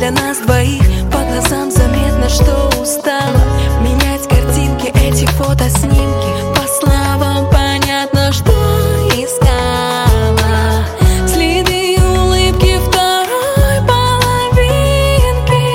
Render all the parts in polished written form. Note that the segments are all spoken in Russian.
для нас двоих. По глазам заметно, что устала менять картинки, эти фотоснимки. По словам понятно, что искала следы улыбки второй половинки.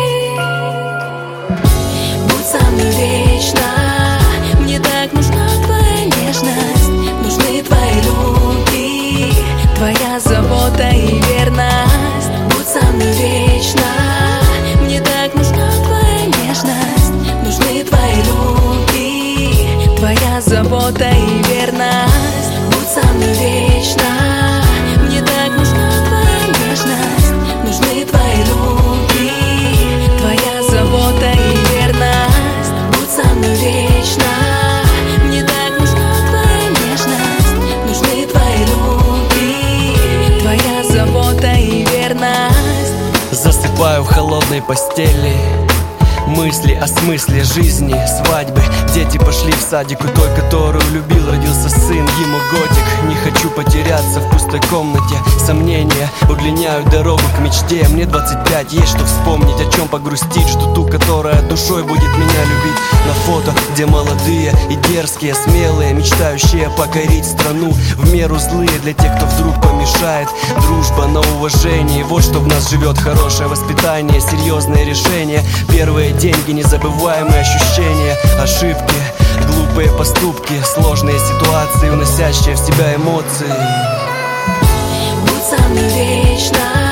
Будь со мной вечно, мне так нужна твоя нежность. Нужны твои руки, твоя забота и верность. Будь со мной вечно, мне так нужна твоя нежность. Нужны твои руки, твоя забота и верность. Будь со мной вечно, мне так нужна твоя нежность. Нужны твои руки, твоя забота и верность. Будь со мной вечно, мне так нужна твоя нежность. Нужны твои руки, твоя забота и верность. Засыпаю в холодной постели, мысли о смысле жизни, свадьбы. Дети пошли в садик, у той, которую любил, родился сын, ему годик. Не хочу потеряться в пустой комнате, сомнения удлиняют дорогу к мечте. Мне 25, есть что вспомнить, о чем погрустить. Жду ту, которая душой будет меня любить. На фото, где молодые и дерзкие, смелые, мечтающие покорить страну. В меру злые для тех, кто вдруг помешает. Дружба на уважении, вот что в нас живет. Хорошее воспитание, серьезные решения, первые деньги, незабываемые ощущения. Ошибки, глупые поступки, сложные ситуации, уносящие в себя эмоции. Будь со мной вечно,